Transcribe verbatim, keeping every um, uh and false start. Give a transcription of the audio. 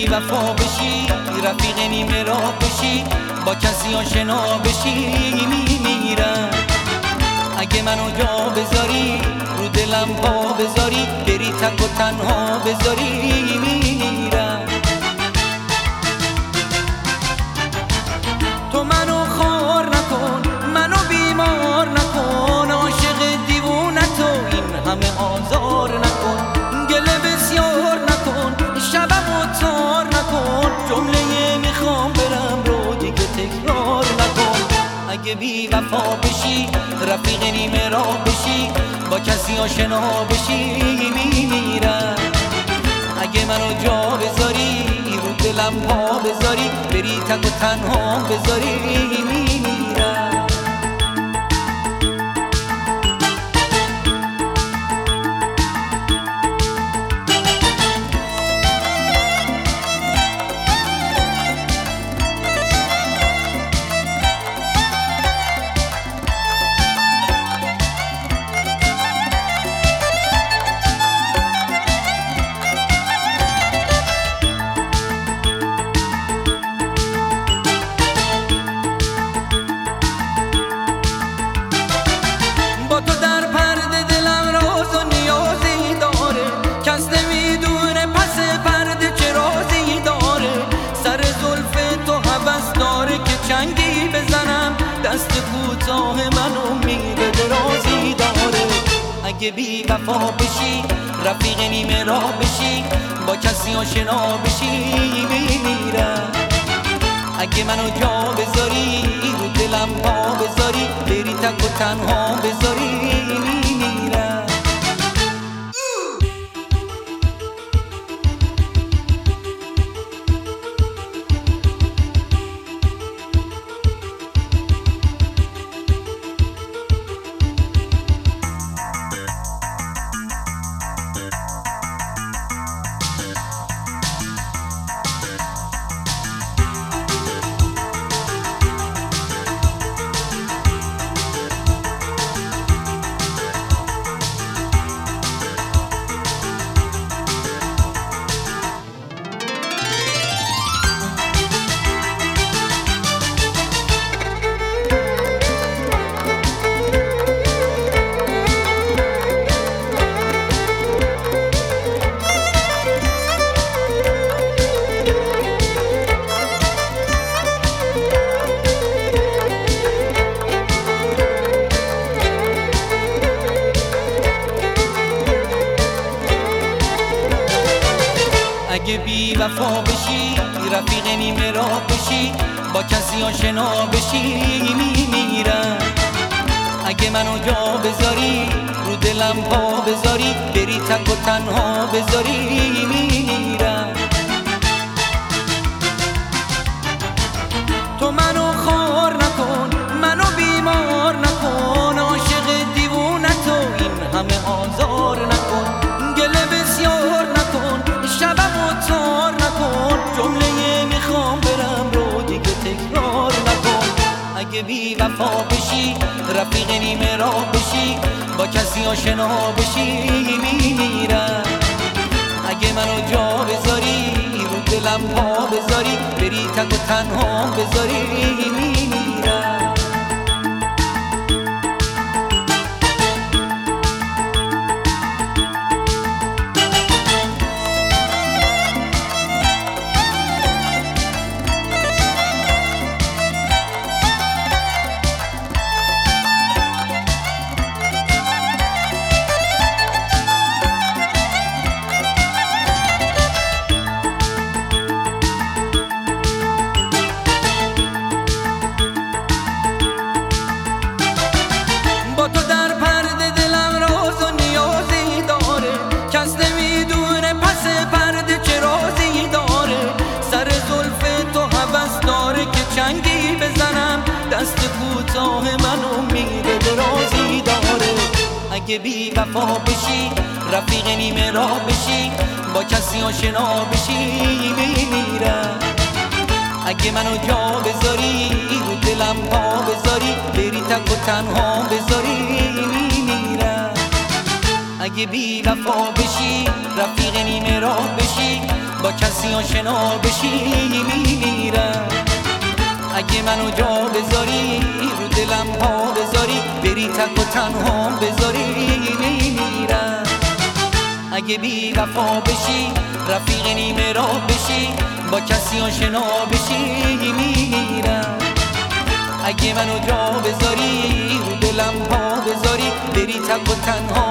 وفا بشی، رفیق نیمه راه بشی، با کسی آشنا بشی میمیرم. اگه منو جا بذاری، رو دلم پا بذاری، بری تک و تنها بذاری میمیرم. تو منو خار نکن، منو بیمار نکن، عاشق دیوونتو این همه آزار نکن، گله بسیار نکن، شبمو تار نکن، جمله میخوام برم رو دیگه تکرار نکن. اگه بی وفا بشی، رفیق نیمه راه بشی، با کسی آشنا بشی میمیرم. اگه منو جا بذاری، رو دلم پا بذاری، بری تک و تنها بذاری میمیرم. چنگی بزنم، دست کوتاه منو میره درازی داره. اگه بی وفا بشی، رفیق نیمه راه بشی، با کسی آشنا بشی میمیرم. اگه منو جا بذاری، رو دلم پا بذاری، بری تک و تنها بذاری میمیرم. اگه بی وفا بشی، رفیق نیمه راه بشی، با کسی آشنا بشی میمیرم. اگه منو جا بذاری، رو دلم پا بذاری، بری تک و تنها بذاری میمیرم. تو منو خار نکن، منو بیمار نکن، عاشق دیوونتو این همه آزار نکن، گله بسیار نکن، شبمو تار نکن، جمله میخوام برم رو دیگه تکرار نکن. اگه بی وفا بشی، رفیق نیمه راه بشی، با کسی آشنا بشی میمیرم. اگه منو جا بذاری، رو دلم پا بذاری، بری تک و تنها بذاری میمیرم. چنگی بزنم، دست کوتاه منو میره درازی داره. اگه بی وفا بشی، رفیق نیمه راه بشی، با کسی آشنا بشی میمیرم. اگه منو جا بذاری، رو دلم پا بذاری، بری تک و تنها بذاری میمیرم. اگه بی وفا بشی، رفیق نیمه راه بشی، با کسی آشنا بشی میمیرم. اگه منو جا بذاری رو دلم پا بذاری بری تک و تنها بذاری میمیرم. اگه بی وفا بشی رفیق نیمه راه بشی با کسی آشنا بشی میمیرم. اگه منو جا بذاری رو دلم پا بذاری بری تک و تنها